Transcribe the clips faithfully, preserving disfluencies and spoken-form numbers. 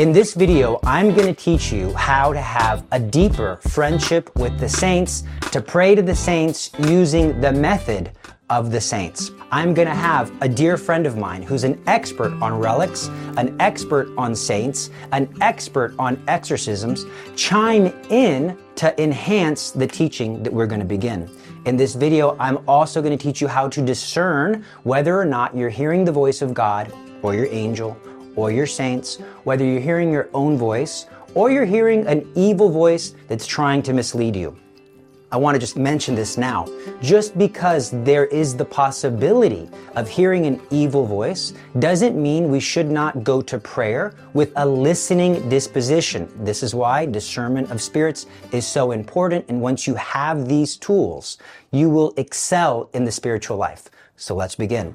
In this video, I'm going to teach you how to have a deeper friendship with the saints, to pray to the saints using the method of the saints. I'm going to have a dear friend of mine who's an expert on relics, an expert on saints, an expert on exorcisms, chime in to enhance the teaching that we're going to begin. In this video, I'm also going to teach you how to discern whether or not you're hearing the voice of God or your angel or your saints, whether you're hearing your own voice or you're hearing an evil voice that's trying to mislead you. I want to just mention this now. Just because there is the possibility of hearing an evil voice doesn't mean we should not go to prayer with a listening disposition. This is why discernment of spirits is so important, and once you have these tools, you will excel in the spiritual life. So let's begin.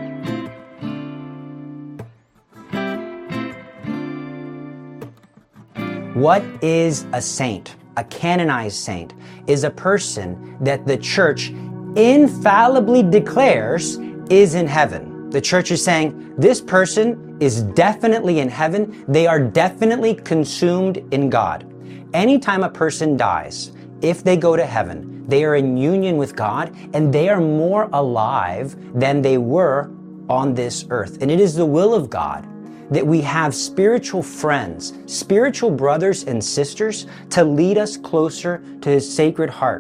What is a saint? A canonized saint is a person that the church infallibly declares is in heaven. The church is saying, this person is definitely in heaven. They are definitely consumed in God. Anytime a person dies, if they go to heaven, they are in union with God and they are more alive than they were on this earth. And it is the will of God that we have spiritual friends, spiritual brothers and sisters to lead us closer to His sacred heart.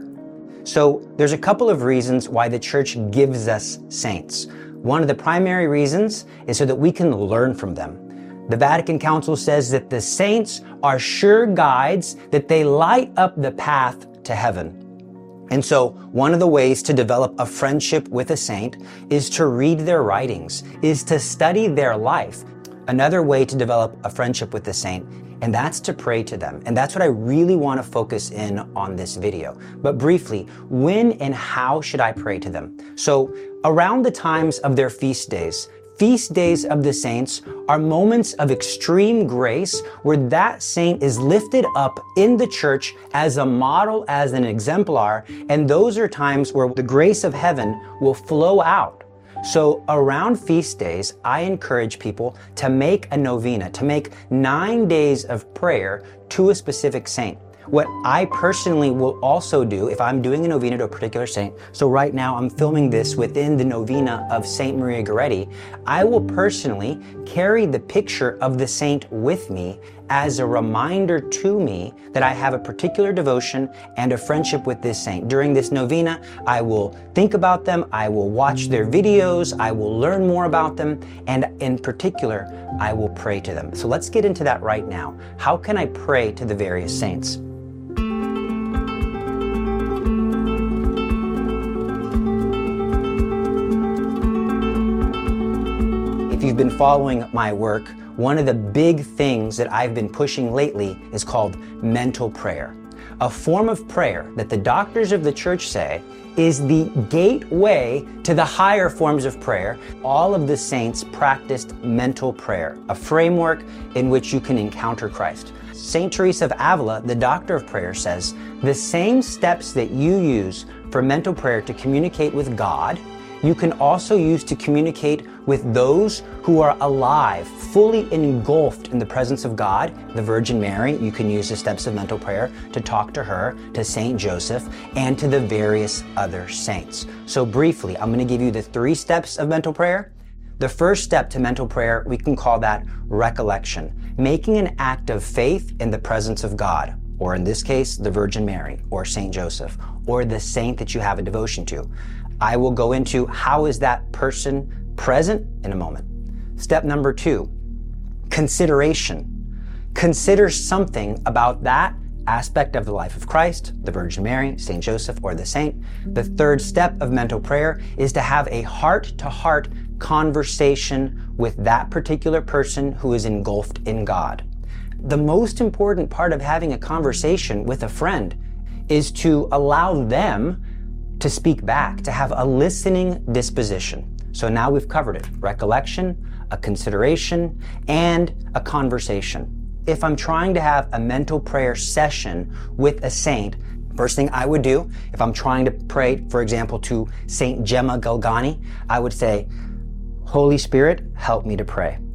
So there's a couple of reasons why the church gives us saints. One of the primary reasons is so that we can learn from them. The Vatican Council says that the saints are sure guides, that they light up the path to heaven. And so one of the ways to develop a friendship with a saint is to read their writings, is to study their life. Another way to develop a friendship with the saint, and that's to pray to them. And that's what I really want to focus in on this video. But briefly, when and how should I pray to them? So around the times of their feast days, feast days of the saints are moments of extreme grace where that saint is lifted up in the church as a model, as an exemplar. And those are times where the grace of heaven will flow out. So around feast days, I encourage people to make a novena, to make nine days of prayer to a specific saint. What I personally will also do if I'm doing a novena to a particular saint, so right now I'm filming this within the novena of Saint Maria Goretti, I will personally carry the picture of the saint with me as a reminder to me that I have a particular devotion and a friendship with this saint. During this novena, I will think about them, I will watch their videos, I will learn more about them, and in particular, I will pray to them. So let's get into that right now. How can I pray to the various saints? If you've been following my work, one of the big things that I've been pushing lately is called mental prayer. A form of prayer that the doctors of the church say is the gateway to the higher forms of prayer. All of the saints practiced mental prayer, a framework in which you can encounter Christ. Saint Teresa of Avila, the doctor of prayer, says the same steps that you use for mental prayer to communicate with God, you can also use to communicate with those who are alive, fully engulfed in the presence of God. The Virgin Mary, you can use the steps of mental prayer to talk to her, to Saint Joseph, and to the various other saints. So briefly, I'm going to give you the three steps of mental prayer. The first step to mental prayer, we can call that recollection, making an act of faith in the presence of God, or in this case, the Virgin Mary, or Saint Joseph, or the saint that you have a devotion to. I will go into how is that person present in a moment. Step number two, consideration. Consider something about that aspect of the life of Christ, the Virgin Mary, Saint Joseph, or the saint. The third step of mental prayer is to have a heart-to-heart conversation with that particular person who is engulfed in God. The most important part of having a conversation with a friend is to allow them to speak back, to have a listening disposition. So now we've covered it. Recollection, a consideration, and a conversation. If I'm trying to have a mental prayer session with a saint, first thing I would do, if I'm trying to pray, for example, to Saint Gemma Galgani, I would say, Holy Spirit, help me to pray.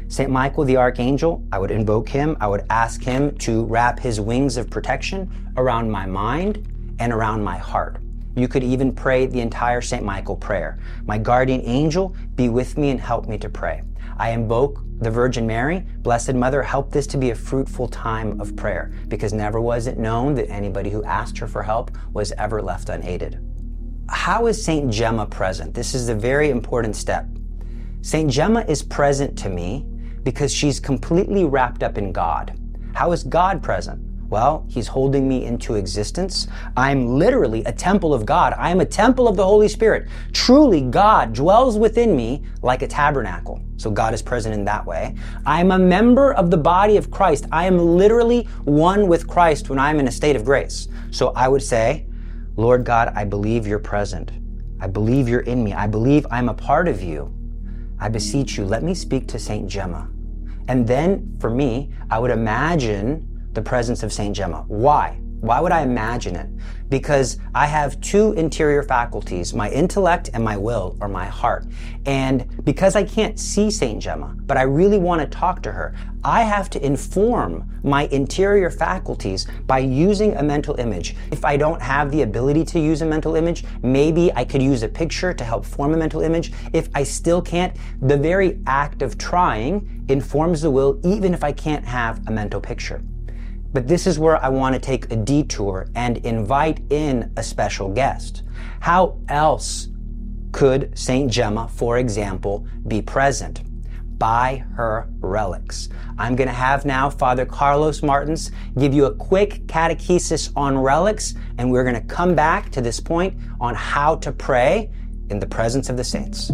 Saint Michael the Archangel, I would invoke him. I would ask him to wrap his wings of protection around my mind and around my heart. You could even pray the entire Saint Michael prayer. My guardian angel, be with me and help me to pray. I invoke the Virgin Mary, Blessed Mother, help this to be a fruitful time of prayer, because never was it known that anybody who asked her for help was ever left unaided. How is Saint Gemma present? This is a very important step. Saint Gemma is present to me because she's completely wrapped up in God. How is God present? Well, he's holding me into existence. I'm literally a temple of God. I am a temple of the Holy Spirit. Truly, God dwells within me like a tabernacle. So God is present in that way. I'm a member of the body of Christ. I am literally one with Christ when I'm in a state of grace. So I would say, Lord God, I believe you're present. I believe you're in me. I believe I'm a part of you. I beseech you, let me speak to Saint Gemma. And then, for me, I would imagine the presence of Saint Gemma. Why? Why would I imagine it? Because I have two interior faculties, my intellect and my will, or my heart. And because I can't see Saint Gemma, but I really want to talk to her, I have to inform my interior faculties by using a mental image. If I don't have the ability to use a mental image, maybe I could use a picture to help form a mental image. If I still can't, the very act of trying informs the will, even if I can't have a mental picture. But this is where I want to take a detour and invite in a special guest. How else could Saint Gemma, for example, be present? By her relics. I'm going to have now Father Carlos Martins give you a quick catechesis on relics, and we're going to come back to this point on how to pray in the presence of the saints.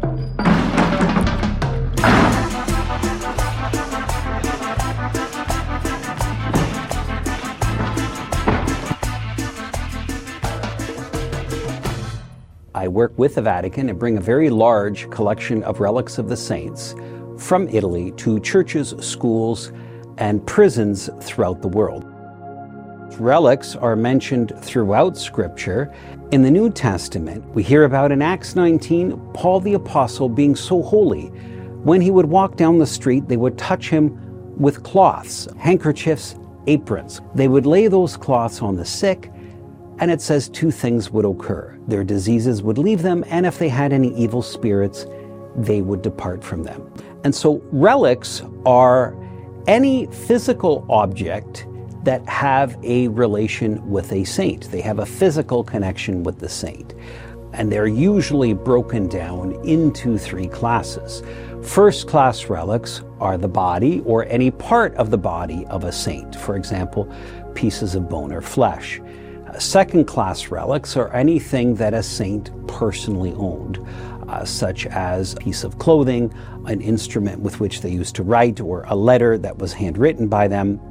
I work with the Vatican and bring a very large collection of relics of the saints from Italy to churches, schools, and prisons throughout the world. Relics are mentioned throughout Scripture. In the New Testament, we hear about in Acts nineteen, Paul the Apostle being so holy. When he would walk down the street, they would touch him with cloths, handkerchiefs, aprons. They would lay those cloths on the sick, and it says two things would occur. Their diseases would leave them, and if they had any evil spirits, they would depart from them. And so relics are any physical object that have a relation with a saint. They have a physical connection with the saint. And they're usually broken down into three classes. First class relics are the body or any part of the body of a saint. For example, pieces of bone or flesh. Second class relics are anything that a saint personally owned, uh, such as a piece of clothing, an instrument with which they used to write, or a letter that was handwritten by them.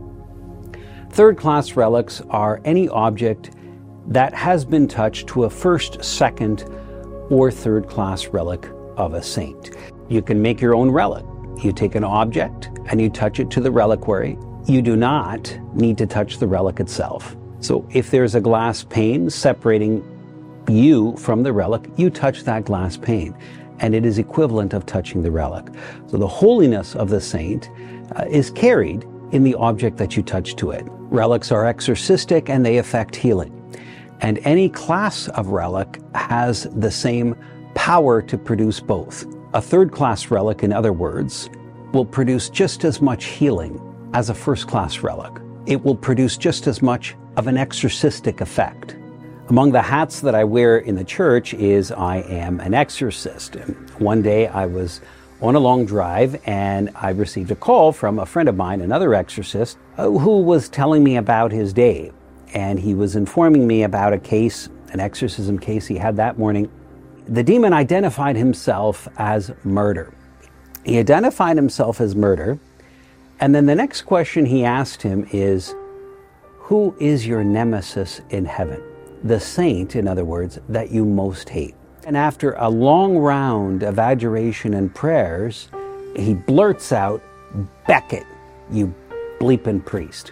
Third class relics are any object that has been touched to a first, second, or third class relic of a saint. You can make your own relic. You take an object and you touch it to the reliquary. You do not need to touch the relic itself. So if there's a glass pane separating you from the relic, you touch that glass pane, and it is equivalent of touching the relic. So the holiness of the saint uh, is carried in the object that you touch to it. Relics are exorcistic and they affect healing. And any class of relic has the same power to produce both. A third class relic, in other words, will produce just as much healing as a first class relic. It will produce just as much of an exorcistic effect. Among the hats that I wear in the church is I am an exorcist. And one day I was on a long drive and I received a call from a friend of mine, another exorcist, who was telling me about his day. And he was informing me about a case, an exorcism case he had that morning. The demon identified himself as murder. He identified himself as murder. And then the next question he asked him is, who is your nemesis in heaven? The saint, in other words, that you most hate. And after a long round of adoration and prayers, he blurts out, Becket, you bleeping priest.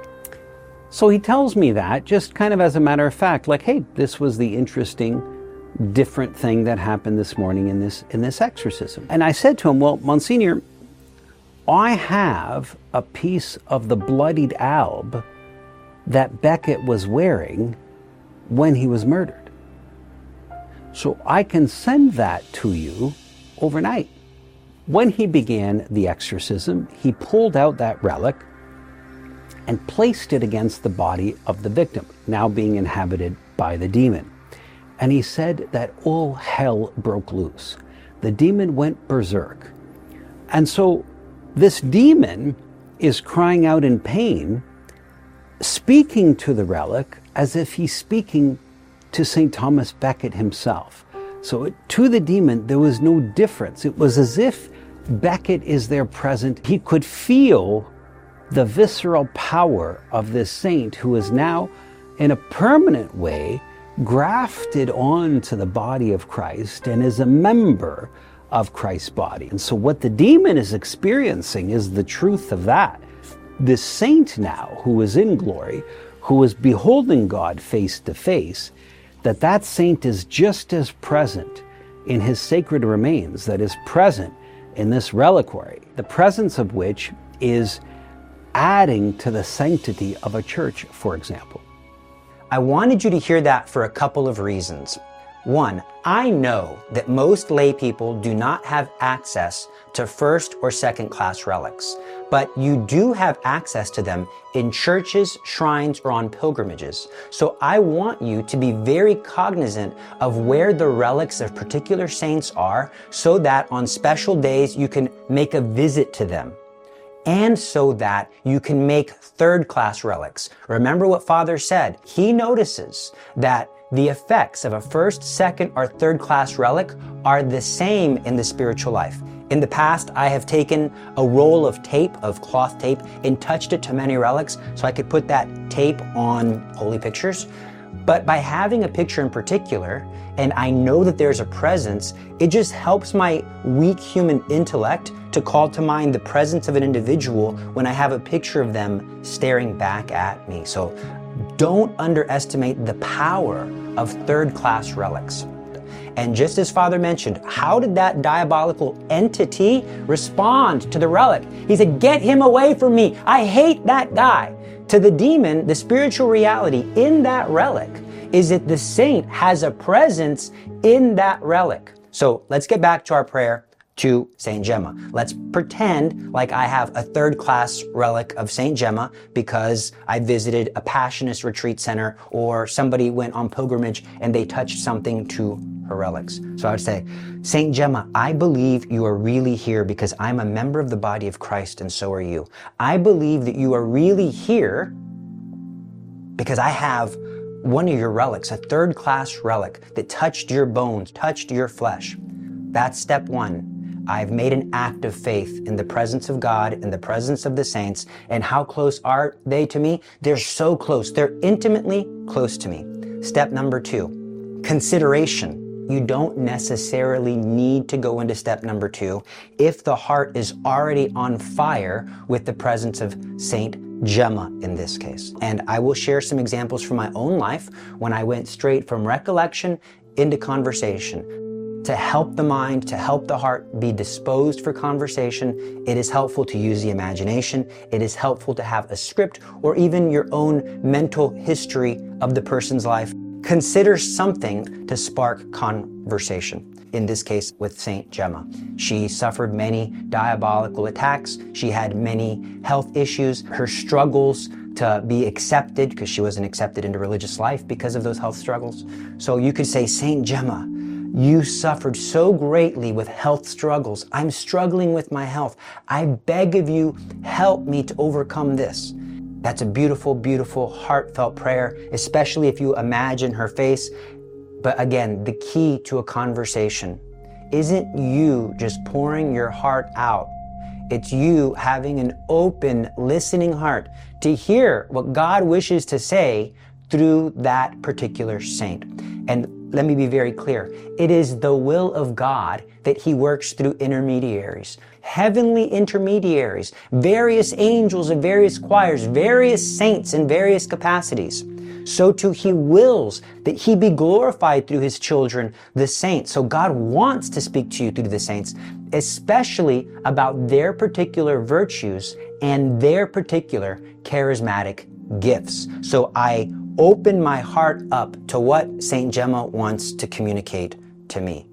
So he tells me that just kind of as a matter of fact, like, hey, this was the interesting different thing that happened this morning in this in this exorcism. And I said to him, well, Monsignor, I have a piece of the bloodied alb that Becket was wearing when he was murdered. So I can send that to you overnight. When he began the exorcism, he pulled out that relic and placed it against the body of the victim, now being inhabited by the demon. And he said that all hell broke loose. The demon went berserk. And so this demon is crying out in pain, speaking to the relic as if he's speaking to Saint Thomas Becket himself. So to the demon, there was no difference. It was as if Becket is there present. He could feel the visceral power of this saint who is now, in a permanent way, grafted onto the body of Christ and is a member of Christ's body. And so what the demon is experiencing is the truth of that. This saint now, who is in glory, who is beholding God face to face, that that saint is just as present in his sacred remains that is present in this reliquary, the presence of which is adding to the sanctity of a church, for example. I wanted you to hear that for a couple of reasons. One, I know that most lay people do not have access to first or second class relics, but you do have access to them in churches, shrines, or on pilgrimages. So I want you to be very cognizant of where the relics of particular saints are so that on special days you can make a visit to them. And so that you can make third-class relics. Remember what Father said. He notices that the effects of a first, second, or third-class relic are the same in the spiritual life. In the past, I have taken a roll of tape, of cloth tape, and touched it to many relics so I could put that tape on holy pictures. But by having a picture in particular, and I know that there's a presence, it just helps my weak human intellect to call to mind the presence of an individual when I have a picture of them staring back at me. So don't underestimate the power of third-class relics. And just as Father mentioned, how did that diabolical entity respond to the relic? He said, "Get him away from me. I hate that guy." To the demon, the spiritual reality in that relic is that the saint has a presence in that relic. So let's get back to our prayer to Saint Gemma. Let's pretend like I have a third-class relic of Saint Gemma because I visited a Passionist retreat center or somebody went on pilgrimage and they touched something to her relics. So I would say, Saint Gemma, I believe you are really here because I'm a member of the body of Christ and so are you. I believe that you are really here because I have one of your relics, a third-class relic that touched your bones, touched your flesh. That's step one. I've made an act of faith in the presence of God, in the presence of the saints. And how close are they to me? They're so close. They're intimately close to me. Step number two, consideration. You don't necessarily need to go into step number two if the heart is already on fire with the presence of Saint Gemma in this case. And I will share some examples from my own life when I went straight from recollection into conversation. To help the mind, to help the heart be disposed for conversation, it is helpful to use the imagination. It is helpful to have a script or even your own mental history of the person's life. Consider something to spark conversation. In this case, with Saint Gemma. She suffered many diabolical attacks. She had many health issues. Her struggles to be accepted, because she wasn't accepted into religious life because of those health struggles. So you could say, Saint Gemma, you suffered so greatly with health struggles. I'm struggling with my health. I beg of you, help me to overcome this. That's a beautiful, beautiful, heartfelt prayer, especially if you imagine her face. But again, the key to a conversation isn't you just pouring your heart out. It's you having an open, listening heart to hear what God wishes to say through that particular saint. And let me be very clear. It is the will of God that He works through intermediaries, heavenly intermediaries, various angels of various choirs, various saints in various capacities. so too he wills that he be glorified through his children, the saints. So God wants to speak to you through the saints, especially about their particular virtues and their particular charismatic gifts. So I open my heart up to what Saint Gemma wants to communicate to me.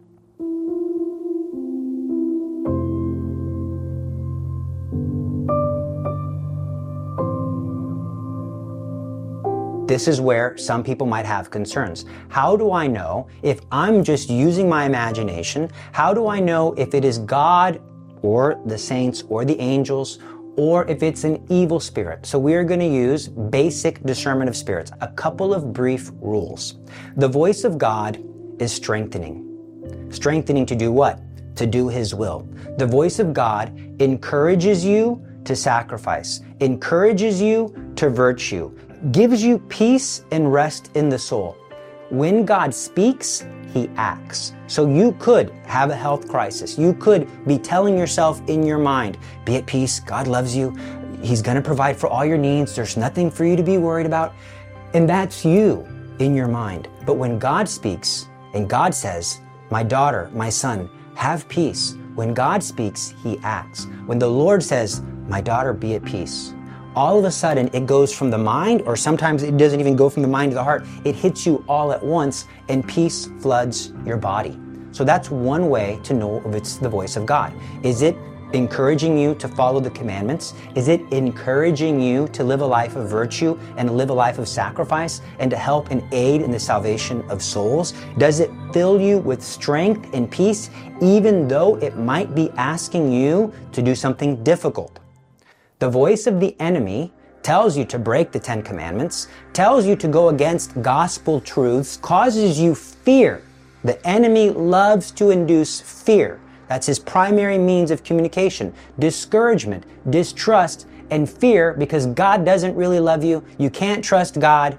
This is where some people might have concerns. How do I know if I'm just using my imagination? How do I know if it is God or the saints or the angels or if it's an evil spirit? So we are going to use basic discernment of spirits, a couple of brief rules. The voice of God is strengthening. Strengthening to do what? To do His will. The voice of God encourages you to sacrifice, encourages you to virtue, gives you peace and rest in the soul. When God speaks, He acts. So you could have a health crisis. You could be telling yourself in your mind, be at peace, God loves you, He's going to provide for all your needs, there's nothing for you to be worried about. And that's you in your mind. But when God speaks and God says, my daughter, my son, have peace. When God speaks, He acts. When the Lord says, my daughter, be at peace, all of a sudden it goes from the mind, or sometimes it doesn't even go from the mind to the heart. It hits you all at once and peace floods your body. So that's one way to know if it's the voice of God. Is it encouraging you to follow the commandments? Is it encouraging you to live a life of virtue and live a life of sacrifice and to help and aid in the salvation of souls? Does it fill you with strength and peace even though it might be asking you to do something difficult? The voice of the enemy tells you to break the Ten Commandments, tells you to go against gospel truths, causes you fear. The enemy loves to induce fear. That's his primary means of communication. Discouragement, distrust, and fear because God doesn't really love you. You can't trust God.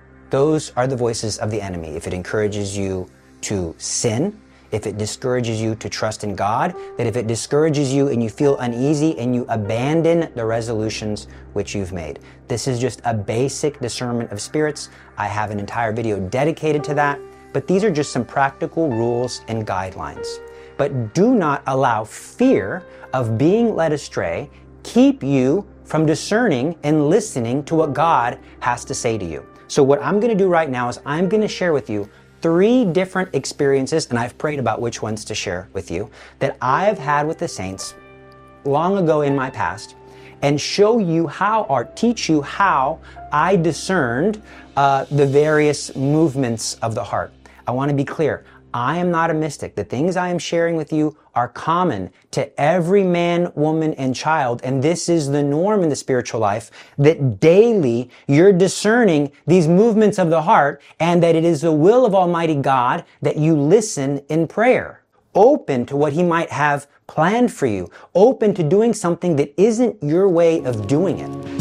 Those are the voices of the enemy. If it encourages you to sin, if it discourages you to trust in God, that if it discourages you and you feel uneasy and you abandon the resolutions which you've made. This is just a basic discernment of spirits. I have an entire video dedicated to that, but these are just some practical rules and guidelines. But do not allow fear of being led astray keep you from discerning and listening to what God has to say to you. So what I'm going to do right now is I'm going to share with you three different experiences, and I've prayed about which ones to share with you, that I've had with the saints long ago in my past, and show you how, or teach you how I discerned uh, the various movements of the heart. I want to be clear. I am not a mystic. The things I am sharing with you are common to every man, woman, and child, and this is the norm in the spiritual life, that daily you're discerning these movements of the heart, and that it is the will of Almighty God that you listen in prayer, open to what He might have planned for you, open to doing something that isn't your way of doing it.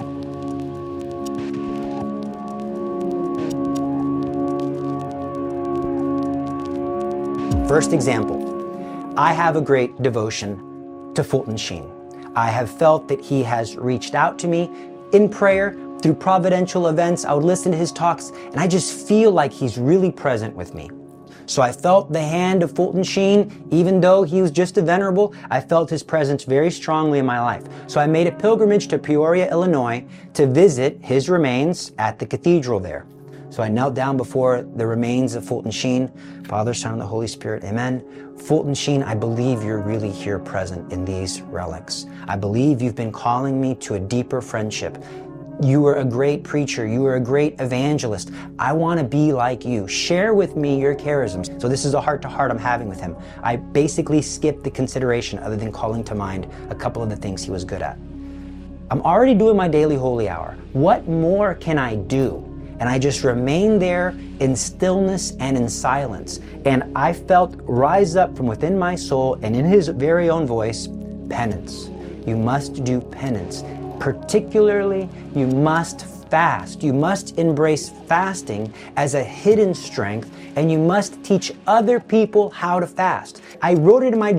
First example, I have a great devotion to Fulton Sheen. I have felt that he has reached out to me in prayer through providential events. I would listen to his talks and I just feel like he's really present with me. So I felt the hand of Fulton Sheen, even though he was just a venerable, I felt his presence very strongly in my life. So I made a pilgrimage to Peoria, Illinois to visit his remains at the cathedral there. So I knelt down before the remains of Fulton Sheen. Father, Son, and the Holy Spirit, amen. Fulton Sheen, I believe you're really here present in these relics. I believe you've been calling me to a deeper friendship. You were a great preacher. You were a great evangelist. I want to be like you. Share with me your charisms. So this is a heart-to-heart I'm having with him. I basically skipped the consideration other than calling to mind a couple of the things he was good at. I'm already doing my daily holy hour. What more can I do? And I just remained there in stillness and in silence. And I felt rise up from within my soul and in his very own voice, penance. You must do penance. Particularly, you must fast. You must embrace fasting as a hidden strength, and you must teach other people how to fast. I wrote it in my journal.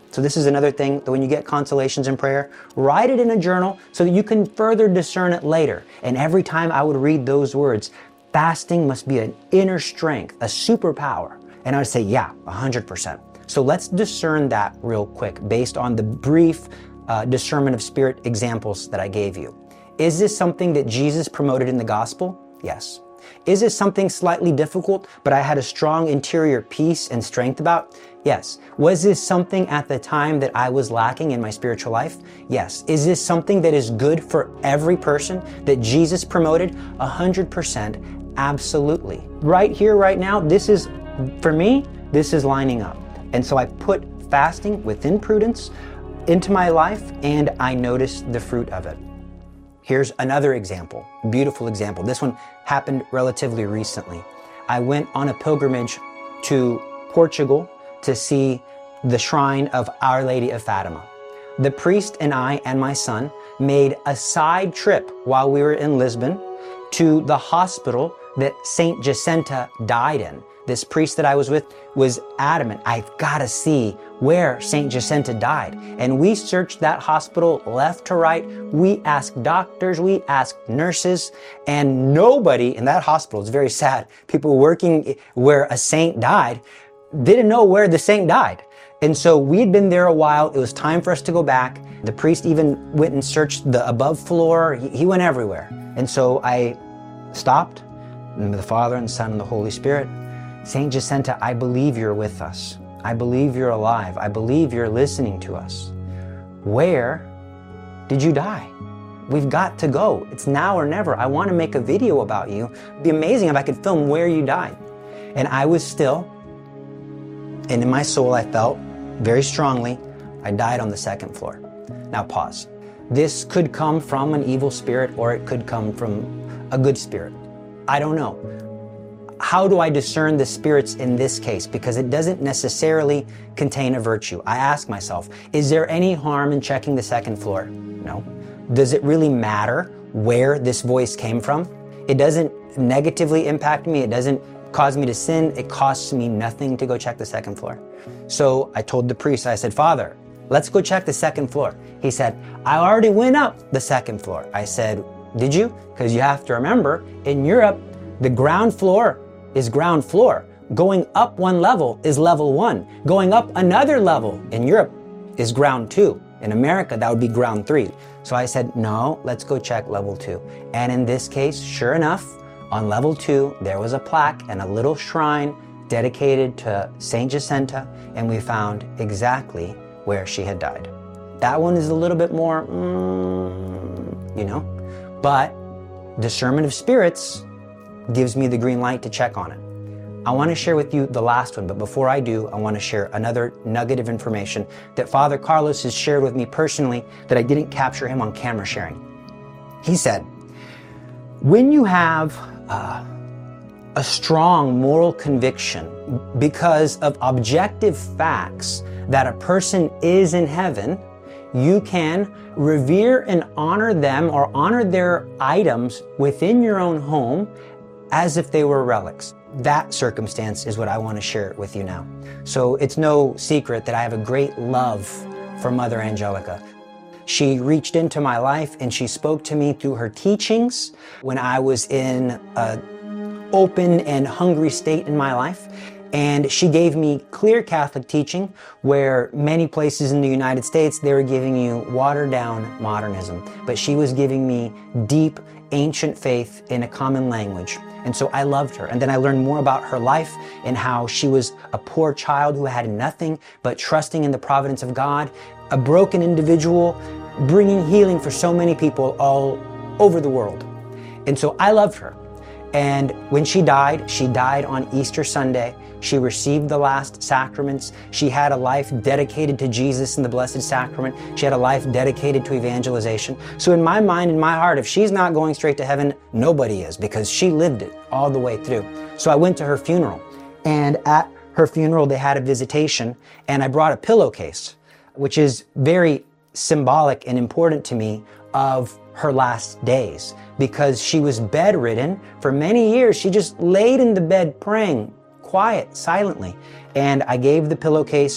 So this is another thing that when you get consolations in prayer, write it in a journal so that you can further discern it later. And every time I would read those words, fasting must be an inner strength, a superpower. And I would say, yeah, one hundred percent. So let's discern that real quick based on the brief uh, discernment of spirit examples that I gave you. Is this something that Jesus promoted in the gospel? Yes. Is this something slightly difficult, but I had a strong interior peace and strength about? Yes. Was this something at the time that I was lacking in my spiritual life? Yes. Is this something that is good for every person that Jesus promoted? one hundred percent. Absolutely. Right here, right now, this is, for me, this is lining up. And so I put fasting within prudence into my life, and I noticed the fruit of it. Here's another example, beautiful example. This one happened relatively recently. I went on a pilgrimage to Portugal to see the shrine of Our Lady of Fatima. The priest and I and my son made a side trip while we were in Lisbon to the hospital that Saint Jacinta died in. This priest that I was with was adamant, I've got to see where Saint Jacinta died. And we searched that hospital left to right. We asked doctors, we asked nurses, and nobody in that hospital, it's very sad, people working where a saint died, didn't know where the saint died. And so we'd been there a while. It was time for us to go back. The priest even went and searched the above floor. He, he went everywhere. And so I stopped, in the name of the Father and the Son and the Holy Spirit. Saint Jacinta, I believe you're with us. I believe you're alive. I believe you're listening to us. Where did you die? We've got to go. It's now or never. I want to make a video about you. It'd be amazing if I could film where you died. And I was still, and in my soul I felt very strongly, I died on the second floor. Now pause. This could come from an evil spirit or it could come from a good spirit. I don't know. How do I discern the spirits in this case? Because it doesn't necessarily contain a virtue. I ask myself, is there any harm in checking the second floor? No. Does it really matter where this voice came from? It doesn't negatively impact me. It doesn't cause me to sin. It costs me nothing to go check the second floor. So I told the priest, I said, Father, let's go check the second floor. He said, I already went up the second floor. I said, did you? Because you have to remember, in Europe, the ground floor is ground floor. Going up one level is level one. Going up another level in Europe is ground two. In America, that would be ground three. So I said, no, let's go check level two. And in this case, sure enough, on level two, there was a plaque and a little shrine dedicated to Saint Jacinta, and we found exactly where she had died. That one is a little bit more, mm, you know, but discernment of spirits gives me the green light to check on it. I want to share with you the last one, but before I do, I want to share another nugget of information that Father Carlos has shared with me personally that I didn't capture him on camera sharing. He said, when you have uh, a strong moral conviction because of objective facts that a person is in heaven, you can revere and honor them or honor their items within your own home as if they were relics. That circumstance is what I want to share with you now. So it's no secret that I have a great love for Mother Angelica. She reached into my life and she spoke to me through her teachings when I was in an open and hungry state in my life. And she gave me clear Catholic teaching where many places in the United States, they were giving you watered down modernism. But she was giving me deep, ancient faith in a common language. And so I loved her. And then I learned more about her life and how she was a poor child who had nothing but trusting in the providence of God, a broken individual, bringing healing for so many people all over the world. And so I loved her. And when she died, she died on Easter Sunday. She received the last sacraments. She had a life dedicated to Jesus and the Blessed Sacrament. She had a life dedicated to evangelization. So in my mind, in my heart, if she's not going straight to heaven, nobody is, because she lived it all the way through. So I went to her funeral, and at her funeral, they had a visitation, and I brought a pillowcase, which is very symbolic and important to me of her last days, because she was bedridden for many years. She just laid in the bed praying, quiet, silently. And I gave the pillowcase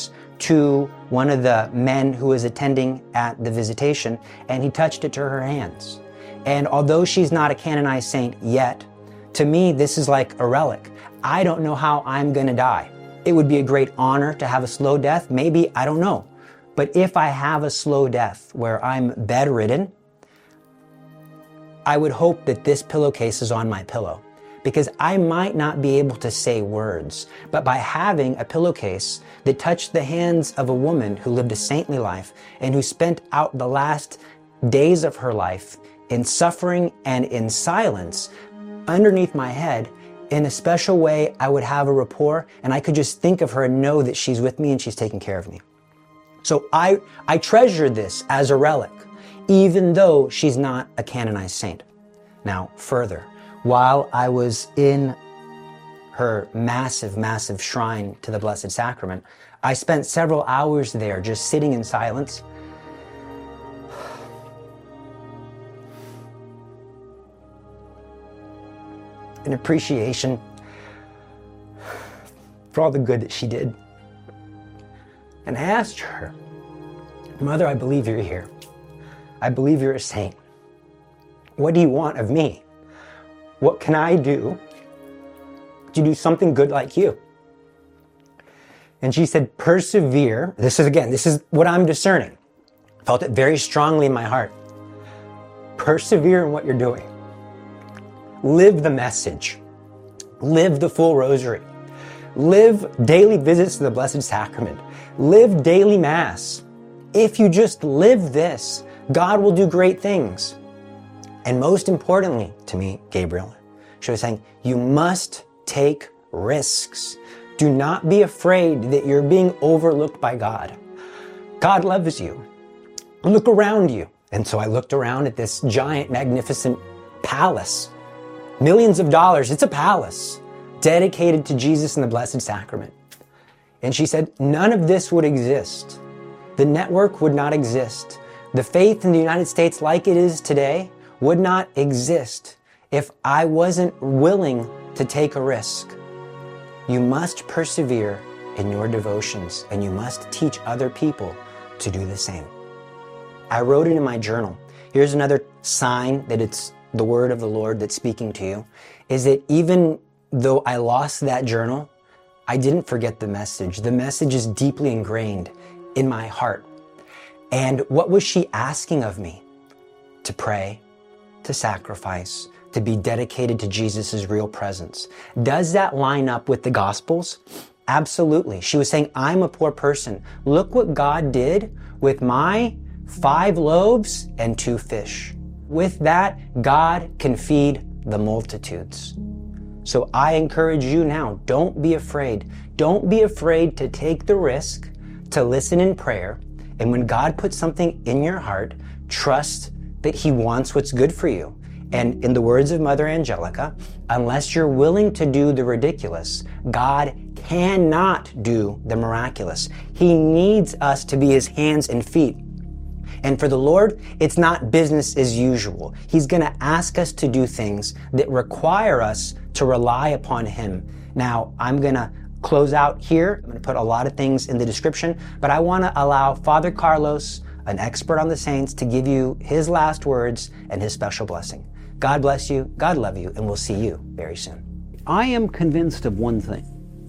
to one of the men who was attending at the visitation, and he touched it to her hands. And although she's not a canonized saint yet, to me, this is like a relic. I don't know how I'm gonna die. It would be a great honor to have a slow death. Maybe, I don't know. But if I have a slow death where I'm bedridden, I would hope that this pillowcase is on my pillow, because I might not be able to say words, but by having a pillowcase that touched the hands of a woman who lived a saintly life and who spent out the last days of her life in suffering and in silence underneath my head, in a special way, I would have a rapport, and I could just think of her and know that she's with me and she's taking care of me. So I, I treasure this as a relic, even though she's not a canonized saint. Now, further, while I was in her massive, massive shrine to the Blessed Sacrament, I spent several hours there just sitting in silence, in appreciation for all the good that she did. And I asked her, Mother, I believe you're here. I believe you're a saint. What do you want of me? What can I do to do something good like you? And she said, persevere. This is, again, this is what I'm discerning. I felt it very strongly in my heart. Persevere in what you're doing. Live the message. Live the full rosary. Live daily visits to the Blessed Sacrament. Live daily Mass. If you just live this, God will do great things. And most importantly to me, Gabriel, she was saying, you must take risks. Do not be afraid that you're being overlooked by God. God loves you. Look around you. And so I looked around at this giant, magnificent palace. Millions of dollars. It's a palace dedicated to Jesus and the Blessed Sacrament. And she said, none of this would exist. The network would not exist. The faith in the United States like it is today would not exist if I wasn't willing to take a risk. You must persevere in your devotions, and you must teach other people to do the same. I wrote it in my journal. Here's another sign that it's the word of the Lord that's speaking to you, is that even though I lost that journal, I didn't forget the message. The message is deeply ingrained in my heart. And what was she asking of me? To pray, to sacrifice, to be dedicated to Jesus' real presence. Does that line up with the Gospels? Absolutely. She was saying, I'm a poor person. Look what God did with my five loaves and two fish. With that, God can feed the multitudes. So I encourage you now, don't be afraid. Don't be afraid to take the risk to listen in prayer. And when God puts something in your heart, trust that He wants what's good for you. And in the words of Mother Angelica, unless you're willing to do the ridiculous, God cannot do the miraculous. He needs us to be His hands and feet. And for the Lord, it's not business as usual. He's going to ask us to do things that require us to rely upon Him. Now, I'm going to close out here. I'm going to put a lot of things in the description, but I want to allow Father Carlos, an expert on the saints, to give you his last words and his special blessing. God bless you, God love you, and we'll see you very soon. I am convinced of one thing.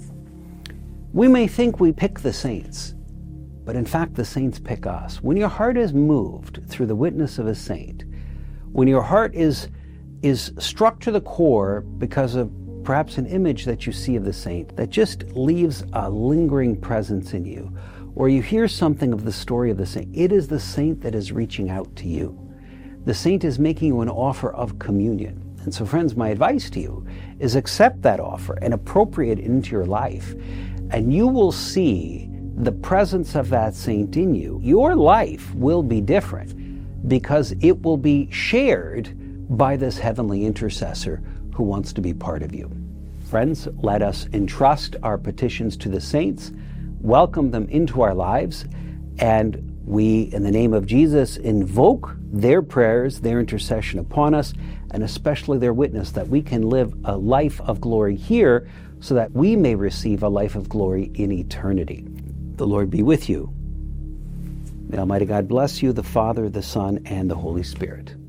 We may think we pick the saints, but in fact the saints pick us. When your heart is moved through the witness of a saint, when your heart is, is struck to the core because of perhaps an image that you see of the saint that just leaves a lingering presence in you, or you hear something of the story of the saint, it is the saint that is reaching out to you. The saint is making you an offer of communion. And so, friends, my advice to you is accept that offer and appropriate it into your life, and you will see the presence of that saint in you. Your life will be different because it will be shared by this heavenly intercessor who wants to be part of you. Friends, let us entrust our petitions to the saints, welcome them into our lives, and we, in the name of Jesus, invoke their prayers, their intercession upon us, and especially their witness that we can live a life of glory here so that we may receive a life of glory in eternity. The Lord be with you. May Almighty God bless you, the Father, the Son, and the Holy Spirit.